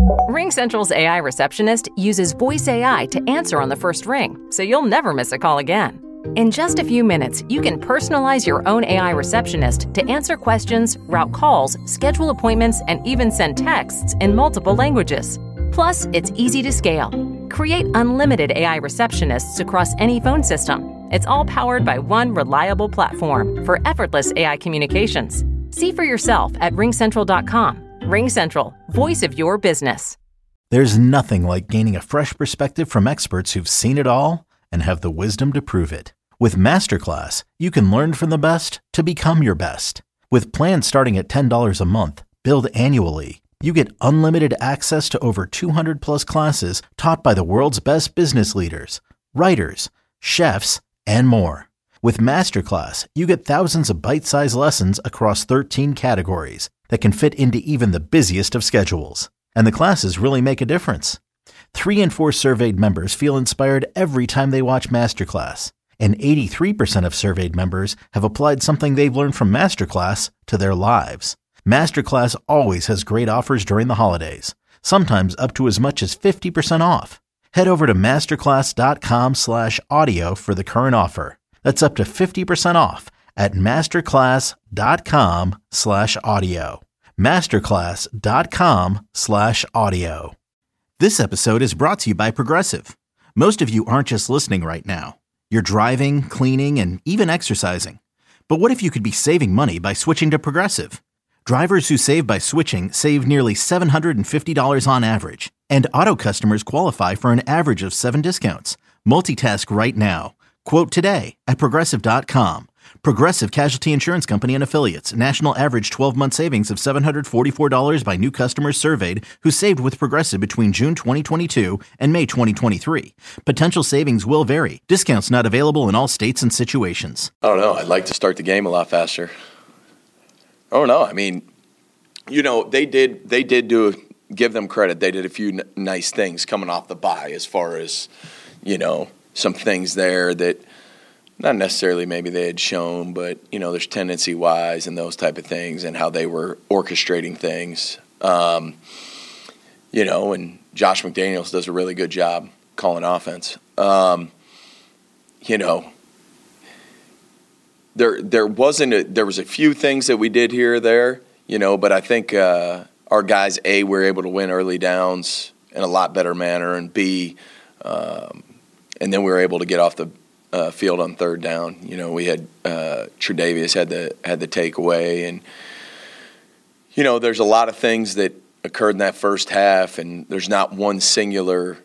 RingCentral's AI receptionist uses voice AI to answer on the first ring, so you'll never miss a call again. In just a few minutes, you can personalize your own AI receptionist to answer questions, route calls, schedule appointments, and even send texts in multiple languages. Plus, it's easy to scale. Create unlimited AI receptionists across any phone system. It's all powered by one reliable platform for effortless AI communications. See for yourself at ringcentral.com. RingCentral, voice of your business. There's nothing like gaining a fresh perspective from experts who've seen it all and have the wisdom to prove it. With Masterclass, you can learn from the best to become your best. With plans starting at $10 a month, billed annually, you get unlimited access to over 200 plus classes taught by the world's best business leaders, writers, chefs, and more. With Masterclass, you get thousands of bite-sized lessons across 13 categories that can fit into even the busiest of schedules. And the classes really make a difference. 3 in 4 surveyed members feel inspired every time they watch Masterclass. And 83% of surveyed members have applied something they've learned from Masterclass to their lives. Masterclass always has great offers during the holidays, sometimes up to as much as 50% off. Head over to masterclass.com/audio for the current offer. That's up to 50% off at masterclass.com/audio. masterclass.com/audio. This episode is brought to you by Progressive. Most of you aren't just listening right now. You're driving, cleaning, and even exercising. But what if you could be saving money by switching to Progressive? Drivers who save by switching save nearly $750 on average, and auto customers qualify for an average of 7 discounts. Multitask right now. Quote today at Progressive.com. Progressive Casualty Insurance Company and Affiliates. National average 12-month savings of $744 by new customers surveyed who saved with Progressive between June 2022 and May 2023. Potential savings will vary. Discounts not available in all states and situations. I don't know. I'd like to start the game a lot faster. I don't know. I mean, they did give them credit. They did a few nice things coming off the bye as far as, some things there that not necessarily maybe they had shown, but, there's tendency-wise and those type of things and how they were orchestrating things. And Josh McDaniels does a really good job calling offense. There was a few things that we did here or there, but I think our guys, A, were able to win early downs in a lot better manner, and B, and then we were able to get off the field on third down. We had Tre'Davious had the takeaway, and there's a lot of things that occurred in that first half, and there's not one singular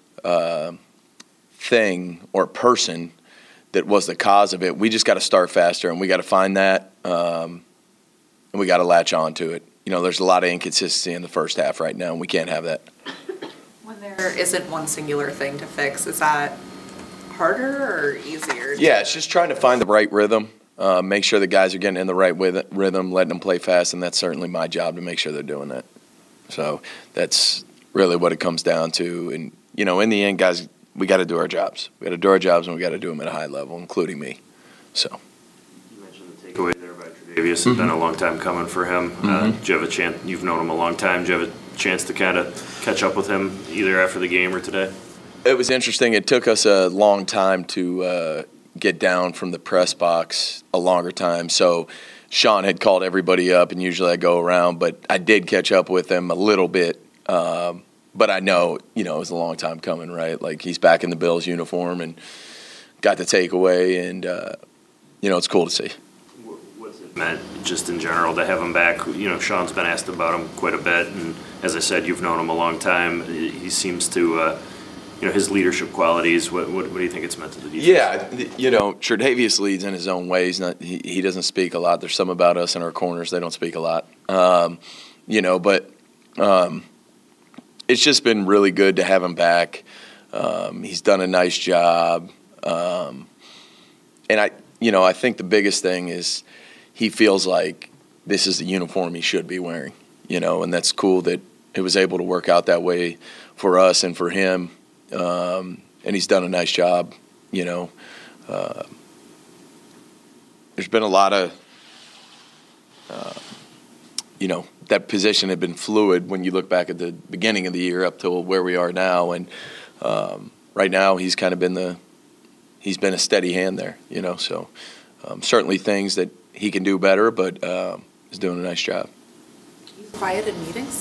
thing or person that was the cause of it. We just got to start faster, and we got to find that, and we got to latch on to it. There's a lot of inconsistency in the first half right now, and we can't have that. When there isn't one singular thing to fix, is that harder or easier? Yeah, it's just trying to find the right rhythm, make sure the guys are getting in the right rhythm, letting them play fast, and that's certainly my job to make sure they're doing that. So that's really what it comes down to. And, in the end, guys, we got to do our jobs. We got to do our jobs, and we got to do them at a high level, including me. So. You mentioned the takeaway there by Tre'Davious. It's been a long time coming for him. Do you have a chance? You've known him a long time. Do you have a chance to kind of catch up with him either after the game or today? It was interesting. It took us a long time to get down from the press box, a longer time. So Sean had called everybody up, and usually I go around, but I did catch up with him a little bit. But I know, it was a long time coming, right? Like, he's back in the Bills uniform and got the takeaway, and, it's cool to see. What's it meant, just in general, to have him back? Sean's been asked about him quite a bit, and as I said, you've known him a long time. He seems to, his leadership qualities, what do you think it's meant to the defense? Yeah, Tre'Davious leads in his own ways. He doesn't speak a lot. There's some about us in our corners. They don't speak a lot. It's just been really good to have him back. He's done a nice job. And I think the biggest thing is he feels like this is the uniform he should be wearing, and that's cool that it was able to work out that way for us and for him. And he's done a nice job, There's been a lot of that position had been fluid when you look back at the beginning of the year up to where we are now. And right now he's kind of been he's been a steady hand there, So certainly things that he can do better, but he's doing a nice job. He's quiet in meetings?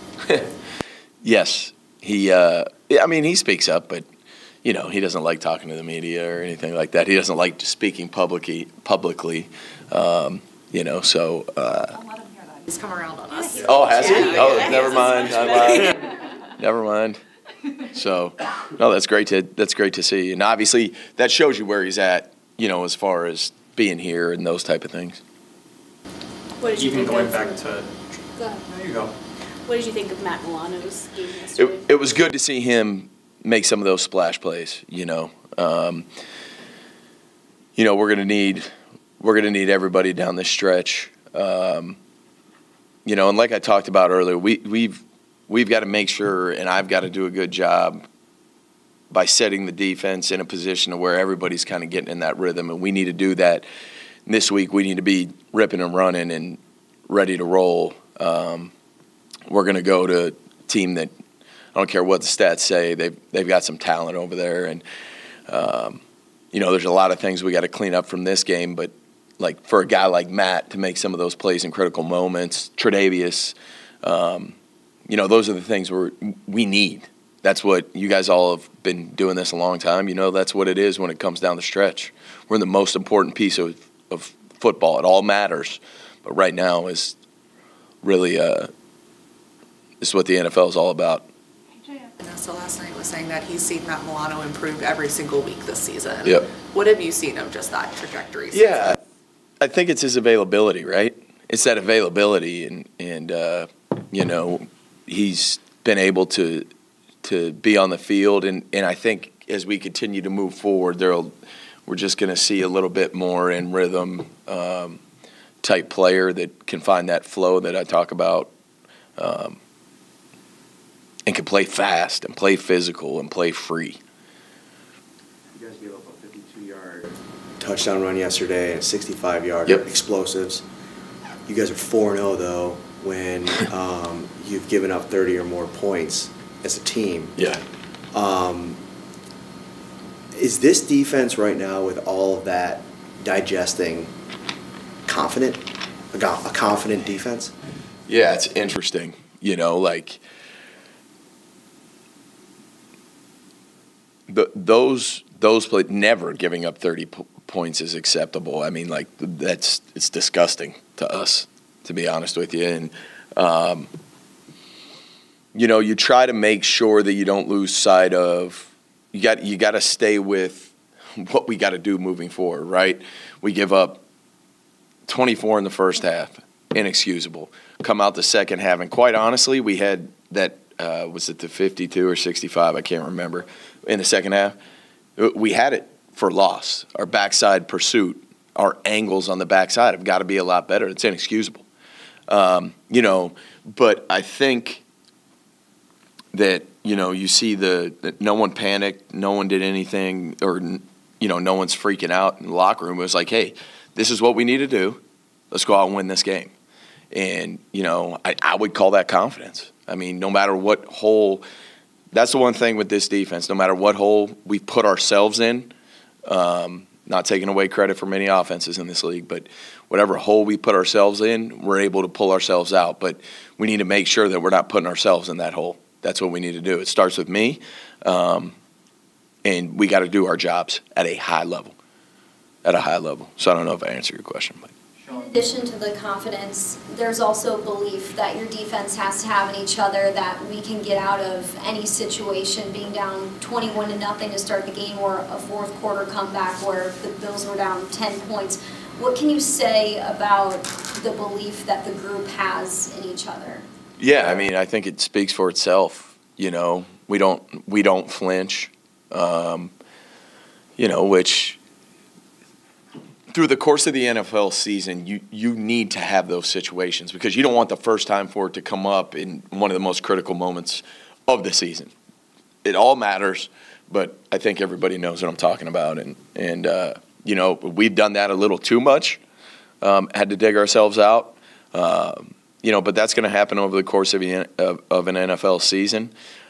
Yes. He speaks up, but, he doesn't like talking to the media or anything like that. He doesn't like speaking publicly. So. Don't let him hear that. He's come around on us. Oh, has he? Yeah. Oh, Yeah. never mind. I lied. Never mind. So, no, that's great to see. And obviously that shows you where he's at, as far as being here and those type of things. What did you Even think going of, back to, Go ahead. there you go. What did you think of Matt Milano's game yesterday? It was good to see him make some of those splash plays. We're gonna need everybody down this stretch. And like I talked about earlier, we've got to make sure, and I've got to do a good job by setting the defense in a position to where everybody's kind of getting in that rhythm, and we need to do that this week. We need to be ripping and running and ready to roll. We're going to go to a team that, I don't care what the stats say, they've got some talent over there, and there's a lot of things we got to clean up from this game, but like for a guy like Matt to make some of those plays in critical moments, Tre'Davious, those are the things we need. That's what you guys all have been doing this a long time. That's what it is when it comes down the stretch. We're in the most important piece of football. It all matters, but right now is really is what the NFL is all about. Vanessa last night was saying that he's seen Matt Milano improve every single week this season. Yep. What have you seen of just that trajectory? Yeah, I think it's his availability, right? It's that availability, and he's been able to be on the field, and I think as we continue to move forward, we're just going to see a little bit more in rhythm type player that can find that flow that I talk about, and can play fast and play physical and play free. You guys gave up a 52-yard touchdown run yesterday and a 65-yard explosives. You guys are 4-0 though when you've given up 30 or more points as a team. Yeah. Is this defense right now, with all of that digesting, confident? A confident defense? Yeah, it's interesting. Those plays, never giving up 30 points is acceptable. I mean, it's disgusting to us, to be honest with you. And you try to make sure that you don't lose sight of. You got to stay with what we got to do moving forward, right? We give up 24 in the first half, inexcusable. Come out the second half, and quite honestly, we had that. Was it the 52 or 65? I can't remember. In the second half, we had it for loss. Our backside pursuit, our angles on the backside have got to be a lot better. It's inexcusable. But I think that, you see that no one panicked, no one did anything, or, no one's freaking out in the locker room. It was like, hey, this is what we need to do. Let's go out and win this game. And, I would call that confidence. I mean, no matter what hole – that's the one thing with this defense. No matter what hole we put ourselves in, not taking away credit from any offenses in this league, but whatever hole we put ourselves in, we're able to pull ourselves out. But we need to make sure that we're not putting ourselves in that hole. That's what we need to do. It starts with me, and we got to do our jobs at a high level. So I don't know if I answered your question, but. In addition to the confidence, there's also belief that your defense has to have in each other, that we can get out of any situation, being down 21-0 to start the game, or a fourth quarter comeback where the Bills were down 10 points. What can you say about the belief that the group has in each other? Yeah, I mean, I think it speaks for itself. We don't flinch. Which. Through the course of the NFL season, you need to have those situations because you don't want the first time for it to come up in one of the most critical moments of the season. It all matters, but I think everybody knows what I'm talking about. And we've done that a little too much, had to dig ourselves out. but that's going to happen over the course of an NFL season.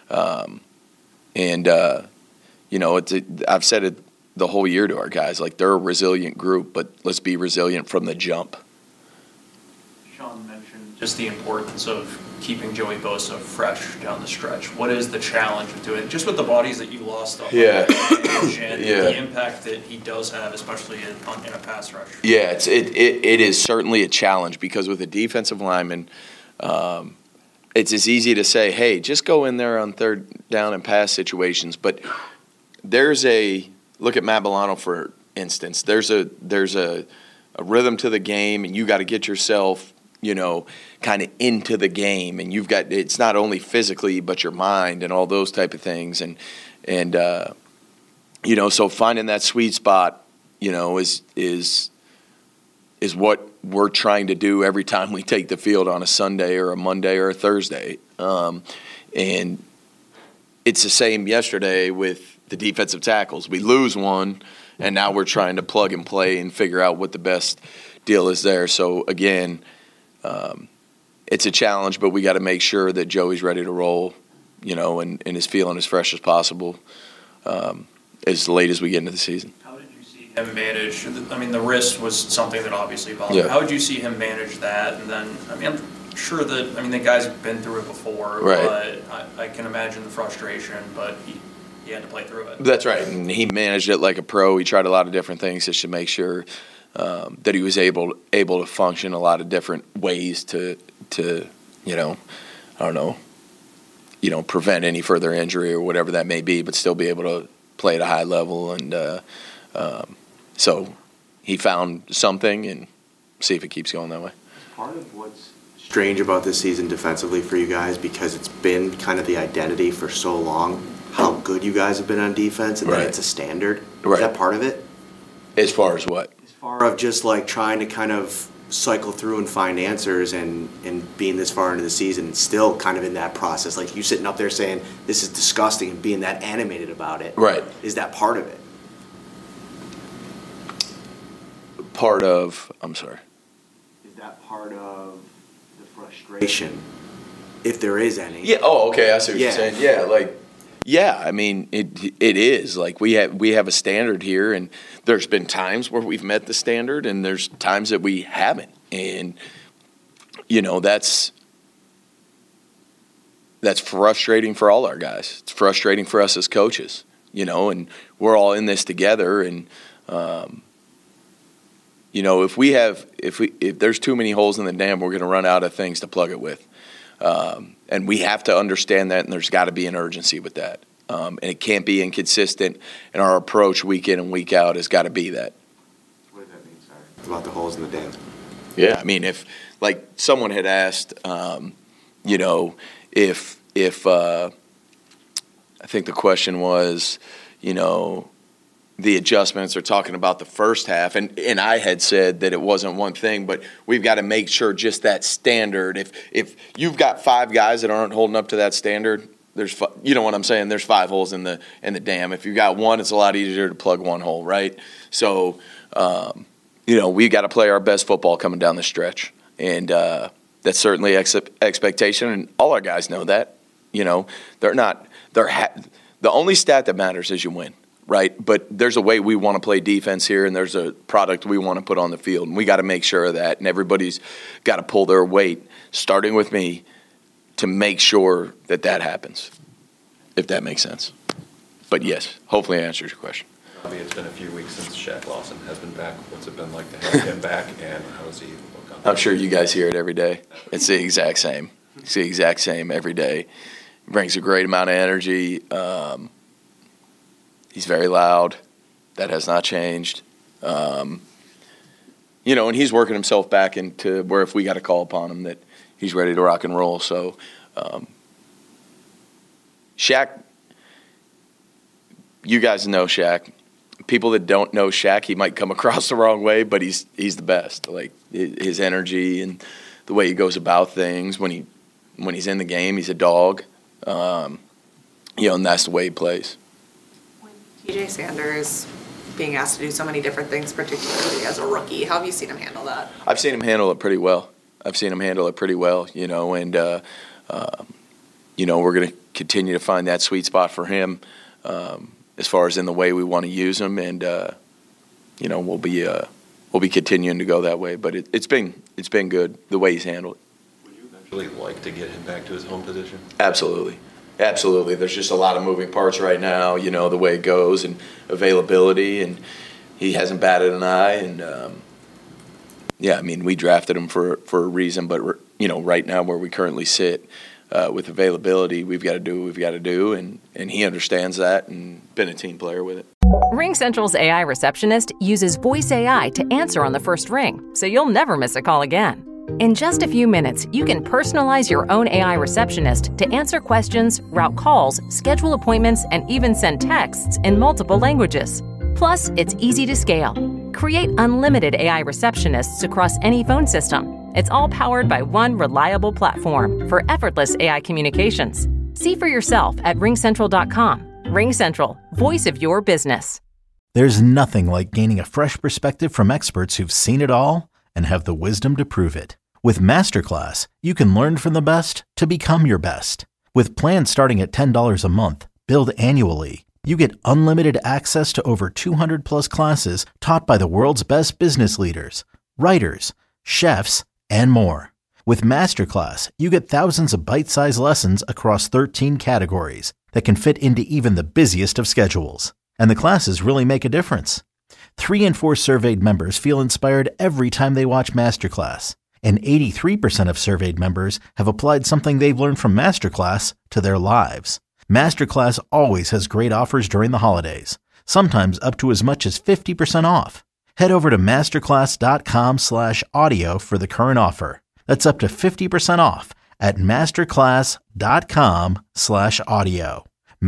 I've said it the whole year to our guys, like they're a resilient group, but let's be resilient from the jump. Sean mentioned just the importance of keeping Joey Bosa fresh down the stretch. What is the challenge of doing it? Just with the bodies that you lost on the impact that he does have, especially in a pass rush. Yeah, it is certainly a challenge because with a defensive lineman, it's as easy to say, hey, just go in there on third down and pass situations. But look at Matt Milano, for instance. There's a rhythm to the game, and you got to get yourself, kind of into the game. And it's not only physically, but your mind and all those type of things. So finding that sweet spot, is what we're trying to do every time we take the field on a Sunday or a Monday or a Thursday. And it's the same yesterday with the defensive tackles. We lose one, and now we're trying to plug and play and figure out what the best deal is there. So, again, it's a challenge, but we got to make sure that Joey's ready to roll, and is feeling as fresh as possible as late as we get into the season. How did you see him manage? I mean, the wrist was something that obviously bothered him. How would you see him manage that? And then, I'm sure that, the guys have been through it before, right. But I can imagine the frustration, but he had to play through it. That's right, and he managed it like a pro. He tried a lot of different things just to make sure that he was able to function a lot of different ways to prevent any further injury or whatever that may be, but still be able to play at a high level. And so he found something, and see if it keeps going that way. Part of what's strange about this season defensively for you guys, because it's been kind of the identity for so long, how good you guys have been on defense, and then it's a standard. Is that part of it? As far as what? As far of just like trying to kind of cycle through and find answers and being this far into the season and still kind of in that process. Like you sitting up there saying, this is disgusting, and being that animated about it. Right. Is that part of it? Is that part of the frustration, if there is any? Yeah. Oh, okay. I see what you're saying. Yeah. It is. Like we have a standard here, and there's been times where we've met the standard, and there's times that we haven't. And that's frustrating for all our guys. It's frustrating for us as coaches, and we're all in this together. And if there's too many holes in the dam, we're going to run out of things to plug it with. And we have to understand that, and there's got to be an urgency with that. And it can't be inconsistent, and our approach week in and week out has got to be that. What does that mean, sorry? About the holes in the dam? Yeah, if, like, someone had asked, if I think the question was, the adjustments are talking about the first half, and I had said that it wasn't one thing, but we've got to make sure just that standard. If you've got 5 guys that aren't holding up to that standard, there's what I'm saying. There's 5 holes in the dam. If you've got one, it's a lot easier to plug one hole, right? So, we got to play our best football coming down the stretch, and that's certainly expectation, and all our guys know that. The only stat that matters is you win. Right, but there's a way we want to play defense here, and there's a product we want to put on the field, and we got to make sure of that, and everybody's got to pull their weight, starting with me, to make sure that happens, if that makes sense. But yes, hopefully I answered your question. Robbie, it's been a few weeks since Shaq Lawson has been back. What's it been like to have him back, and how does he look on? I'm sure you guys hear it every day. It's the exact same. It's the exact same every day. He brings a great amount of energy. He's very loud. That has not changed. And he's working himself back into where if we got to call upon him that he's ready to rock and roll. So, Shaq, you guys know Shaq. People that don't know Shaq, he might come across the wrong way, but he's the best. Like his energy and the way he goes about things. When he's in the game, he's a dog. And that's the way he plays. TJ Sanders being asked to do so many different things, particularly as a rookie, how have you seen him handle that? I've seen him handle it pretty well. I've seen him handle it pretty well, and we're going to continue to find that sweet spot for him as far as in the way we want to use him, and we'll be continuing to go that way. But it's been good the way he's handled it. Would you eventually like to get him back to his home position? Absolutely. There's just a lot of moving parts right now, the way it goes and availability, and he hasn't batted an eye. And we drafted him for a reason, but right now where we currently sit with availability, we've got to do what we've got to do, and he understands that and been a team player with it. RingCentral's AI receptionist uses voice AI to answer on the first ring, so you'll never miss a call again. In just a few minutes, you can personalize your own AI receptionist to answer questions, route calls, schedule appointments, and even send texts in multiple languages. Plus, it's easy to scale. Create unlimited AI receptionists across any phone system. It's all powered by one reliable platform for effortless AI communications. See for yourself at ringcentral.com. RingCentral, voice of your business. There's nothing like gaining a fresh perspective from experts who've seen it all and have the wisdom to prove it. With Masterclass, you can learn from the best to become your best. With plans starting at $10 a month, billed annually, you get unlimited access to over 200 plus classes taught by the world's best business leaders, writers, chefs, and more. With Masterclass, you get thousands of bite-sized lessons across 13 categories that can fit into even the busiest of schedules. And the classes really make a difference. 3 in 4 surveyed members feel inspired every time they watch Masterclass. And 83% of surveyed members have applied something they've learned from Masterclass to their lives. Masterclass always has great offers during the holidays, sometimes up to as much as 50% off. Head over to masterclass.com/audio for the current offer. That's up to 50% off at masterclass.com/audio.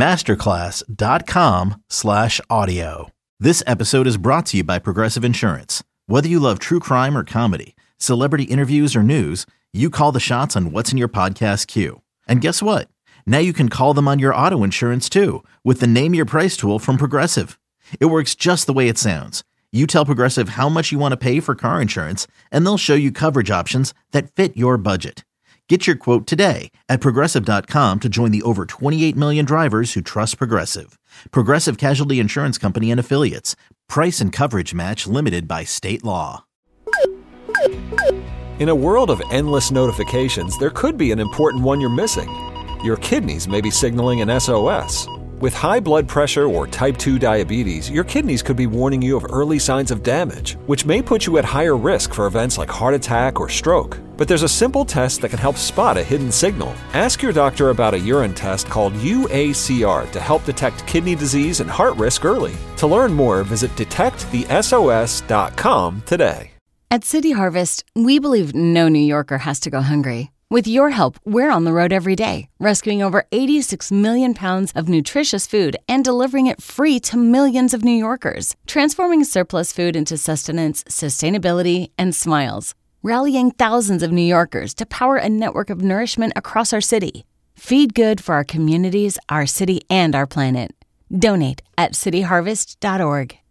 masterclass.com/audio. This episode is brought to you by Progressive Insurance. Whether you love true crime or comedy, celebrity interviews or news, you call the shots on what's in your podcast queue. And guess what? Now you can call them on your auto insurance too with the Name Your Price tool from Progressive. It works just the way it sounds. You tell Progressive how much you want to pay for car insurance, and they'll show you coverage options that fit your budget. Get your quote today at Progressive.com to join the over 28 million drivers who trust Progressive. Progressive Casualty Insurance Company and Affiliates. Price and coverage match limited by state law. In a world of endless notifications, there could be an important one you're missing. Your kidneys may be signaling an SOS. With high blood pressure or type 2 diabetes, your kidneys could be warning you of early signs of damage, which may put you at higher risk for events like heart attack or stroke. But there's a simple test that can help spot a hidden signal. Ask your doctor about a urine test called UACR to help detect kidney disease and heart risk early. To learn more, visit detectthesos.com today. At City Harvest, we believe no New Yorker has to go hungry. With your help, we're on the road every day, rescuing over 86 million pounds of nutritious food and delivering it free to millions of New Yorkers, transforming surplus food into sustenance, sustainability, and smiles, rallying thousands of New Yorkers to power a network of nourishment across our city. Feed good for our communities, our city, and our planet. Donate at cityharvest.org.